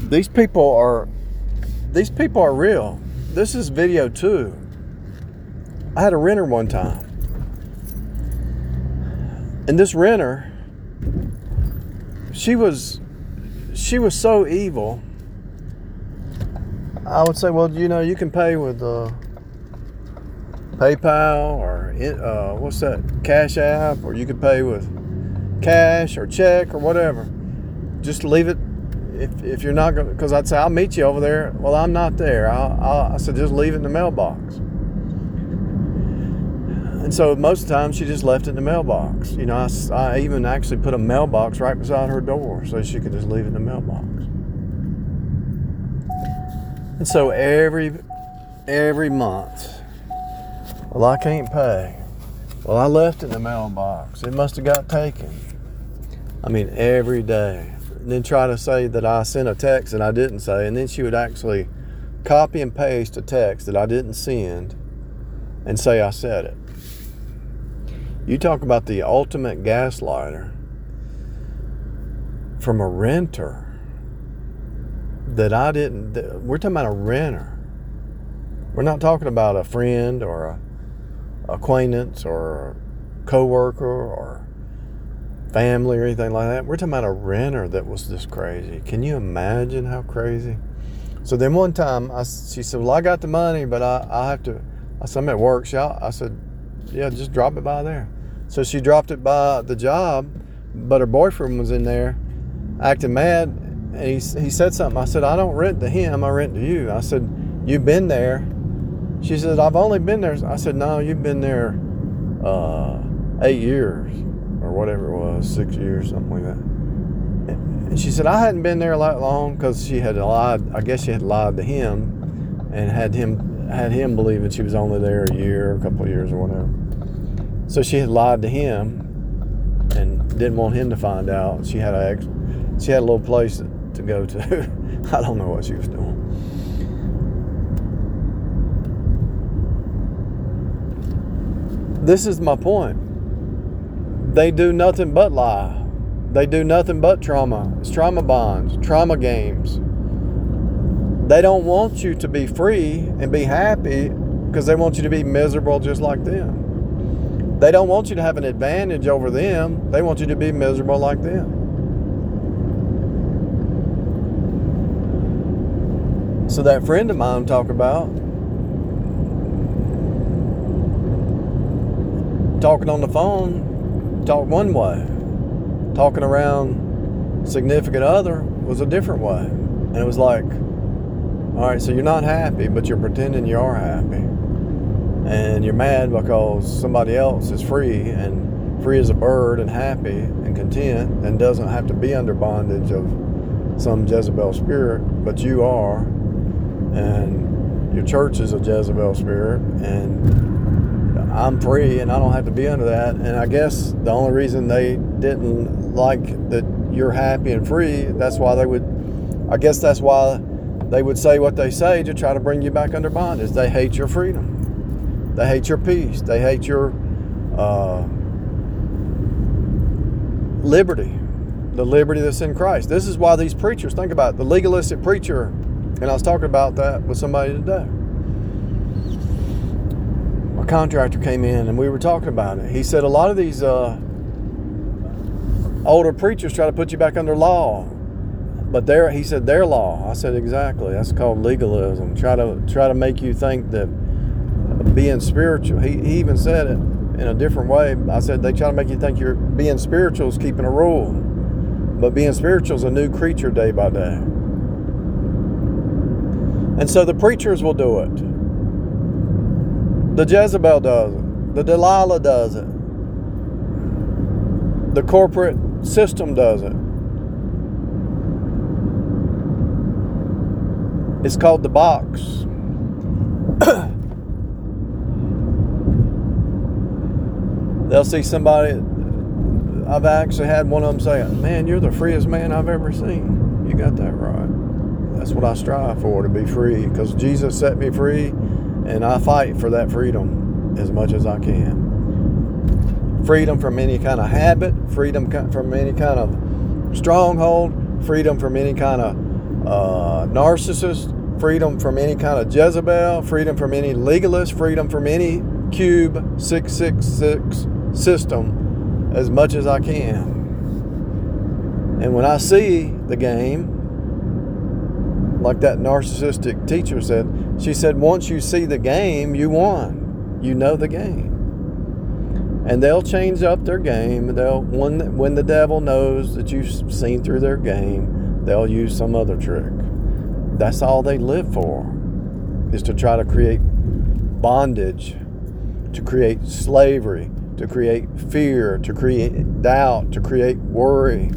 These people are real. This is video too. I had a renter one time. And this renter, she was so evil. I would say, well, you can pay with PayPal or what's that, Cash App, or you could pay with cash or check or whatever. Just leave it if you're not going, because I'd say, I'll meet you over there. Well, I'm not there. I said, just leave it in the mailbox. And so most of the time she just left it in the mailbox. I even actually put a mailbox right beside her door so she could just leave it in the mailbox. And so every month, well, I can't pay. Well, I left it in the mailbox. It must have got taken. I mean, every day. And then try to say that I sent a text that I didn't say. And then she would actually copy and paste a text that I didn't send and say I said it. You talk about the ultimate gaslighter from a renter that I didn't. We're talking about a renter. We're not talking about a friend or a acquaintance or a coworker or family or anything like that. We're talking about a renter that was this crazy. Can you imagine how crazy? So then one time she said, well, I got the money, but I have to. I said, I'm at work. I said, yeah, just drop it by there. So she dropped it by the job, but her boyfriend was in there acting mad, and he said something. I said, I don't rent to him, I rent to you. I said, you've been there. She said, I've only been there. I said, no, you've been there 8 years or whatever it was, 6 years, something like that. And she said, I hadn't been there that long because she had lied. I guess she had lied to him and had him believing she was only there a year, a couple of years or whatever. So she had lied to him and didn't want him to find out. She had a little place to go to. I don't know what she was doing. This is my point. They do nothing but lie. They do nothing but trauma. It's trauma bonds, trauma games. They don't want you to be free and be happy because they want you to be miserable just like them. They don't want you to have an advantage over them. They want you to be miserable like them. So that friend of mine I'm talking about, talking on the phone, talk one way. Talking around significant other was a different way. And it was like, all right, so you're not happy, but you're pretending you are happy. And you're mad because somebody else is free and free as a bird and happy and content and doesn't have to be under bondage of some Jezebel spirit, but you are. And your church is a Jezebel spirit, and I'm free and I don't have to be under that. And I guess the only reason they didn't like that you're happy and free, that's why they would say what they say to try to bring you back under bondage. They hate your freedom. They hate your peace. They hate your liberty. The liberty that's in Christ. This is why these preachers, think about it, the legalistic preacher, and I was talking about that with somebody today. My contractor came in and we were talking about it. He said a lot of these older preachers try to put you back under law. But he said their law. I said exactly. That's called legalism. Try to make you think that being spiritual. He even said it in a different way. I said they try to make you think you're being spiritual is keeping a rule, but being spiritual is a new creature day by day. And so the preachers will do it. The Jezebel does it. The Delilah does it. The corporate system does it. It's called the box. They'll see somebody. I've actually had one of them say, man, you're the freest man I've ever seen. You got that right. That's what I strive for, to be free, because Jesus set me free, and I fight for that freedom as much as I can. Freedom from any kind of habit, freedom from any kind of stronghold, freedom from any kind of narcissist, freedom from any kind of Jezebel, freedom from any legalist, freedom from any Cube 666 system as much as I can. And when I see the game, like that narcissistic teacher said, she said, once you see the game, you won. You know the game. And they'll change up their game. When the devil knows that you've seen through their game, they'll use some other trick. That's all they live for, is to try to create bondage, to create slavery, to create fear, to create doubt, to create worry.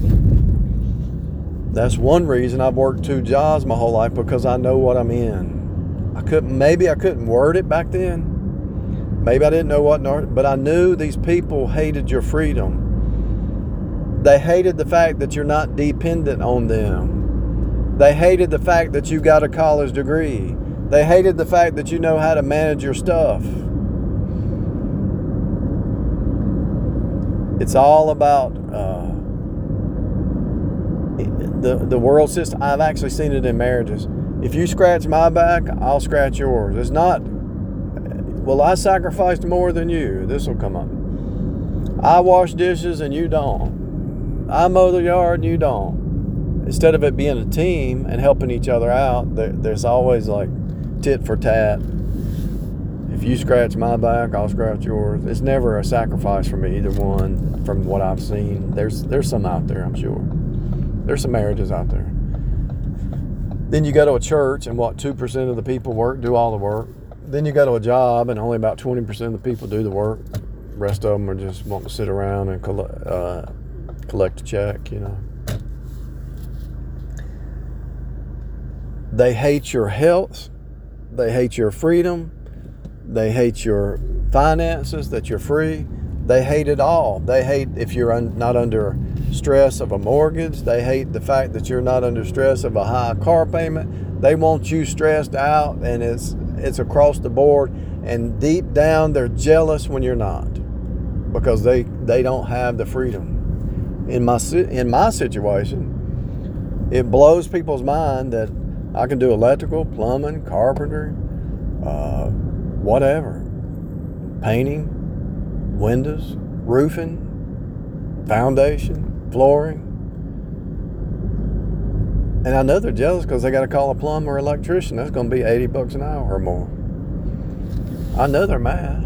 That's one reason I've worked 2 jobs my whole life, because I know what I'm in. Maybe I couldn't word it back then. Maybe I didn't know but I knew these people hated your freedom. They hated the fact that you're not dependent on them. They hated the fact that you got a college degree. They hated the fact that you know how to manage your stuff. It's all about the world system. I've actually seen it in marriages. If you scratch my back, I'll scratch yours. It's not, well, I sacrificed more than you. This will come up. I wash dishes and you don't. I mow the yard and you don't. Instead of it being a team and helping each other out, there's always like tit for tat. If you scratch my back, I'll scratch yours. It's never a sacrifice for me, either one, from what I've seen. There's some out there, I'm sure. There's some marriages out there. Then you go to a church and 2% of the people do all the work. Then you go to a job and only about 20% of the people do the work. The rest of them are just wanting to sit around and collect a check, you know. They hate your health. They hate your freedom. They hate your finances, that you're free. They hate it all. They hate if you're not under stress of a mortgage. They hate the fact that you're not under stress of a high car payment. They want you stressed out, and it's across the board. And deep down, they're jealous when you're not, because they don't have the freedom. In my situation, it blows people's mind that I can do electrical, plumbing, carpentry, whatever, painting, windows, roofing, foundation, flooring. And I know they're jealous because they got to call a plumber or electrician. That's going to be $80 an hour or more. I know they're mad.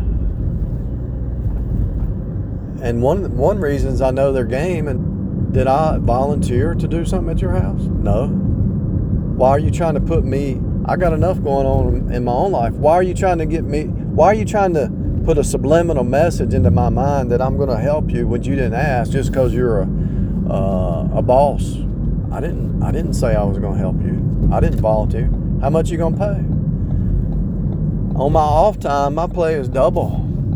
And one reason is I know their game. And did I volunteer to do something at your house? No. Why are you trying to put me? I got enough going on in my own life. Why are you trying to put a subliminal message into my mind that I'm going to help you when you didn't ask, just because you're a boss? I didn't say I was going to help you. I didn't volunteer. How much you going to pay? On my off time, my pay is double.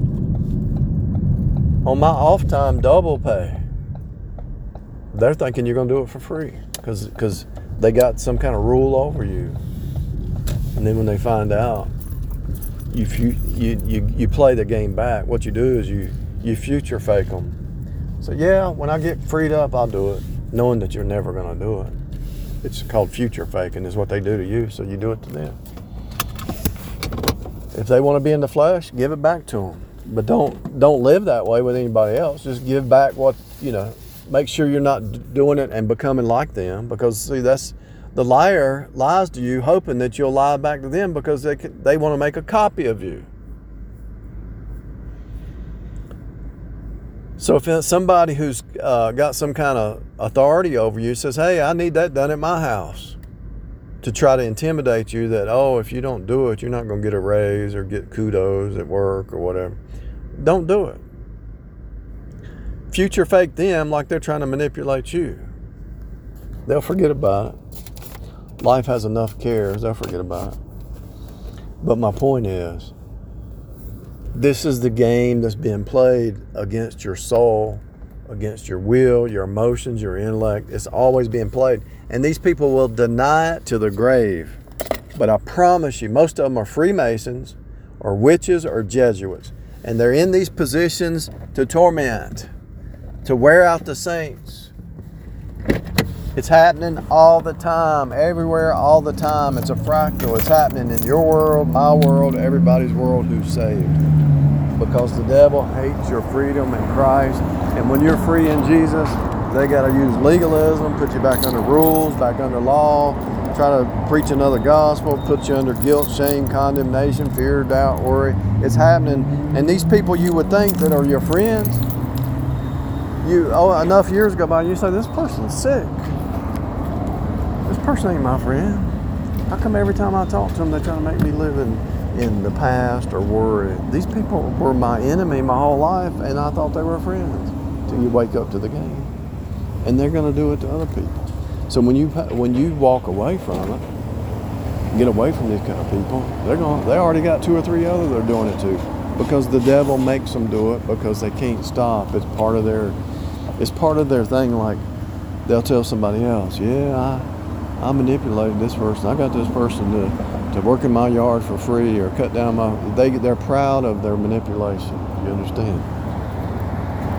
On my off time, double pay. They're thinking you're going to do it for free because they got some kind of rule over you. And then when they find out, you play the game back. What you do is you future fake them. So yeah, when I get freed up, I'll do it, knowing that you're never going to do it. It's called future faking, is what they do to you, so you do it to them. If they want to be in the flesh, give it back to them. But don't live that way with anybody else. Just give back what, make sure you're not doing it and becoming like them, because see, that's the liar lies to you hoping that you'll lie back to them because they want to make a copy of you. So if somebody who's got some kind of authority over you says, hey, I need that done at my house, to try to intimidate you that, oh, if you don't do it, you're not going to get a raise or get kudos at work or whatever. Don't do it. Future fake them like they're trying to manipulate you. They'll forget about it. Life has enough cares, they'll forget about it. But my point is, this is the game that's being played against your soul, against your will, your emotions, your intellect. It's always being played. And these people will deny it to the grave. But I promise you, most of them are Freemasons or witches or Jesuits. And they're in these positions to torment, to wear out the saints. It's happening all the time, everywhere, all the time. It's a fractal. It's happening in your world, my world, everybody's world who's saved. Because the devil hates your freedom in Christ. And when you're free in Jesus, they got to use legalism, put you back under rules, back under law, try to preach another gospel, put you under guilt, shame, condemnation, fear, doubt, worry. It's happening. And these people you would think that are your friends, enough years go by and you say, this person's sick. This person ain't my friend. How come every time I talk to them, they try to make me live in the past or worry? These people were my enemy my whole life, and I thought they were friends. Till you wake up to the game. And they're going to do it to other people. So when you walk away from it, get away from these kind of people, they already got 2 or 3 others that are doing it too. Because the devil makes them do it because they can't stop. It's part of their thing. Like they'll tell somebody else, yeah, I manipulated this person. I got this person to work in my yard for free or cut down they're proud of their manipulation. You understand?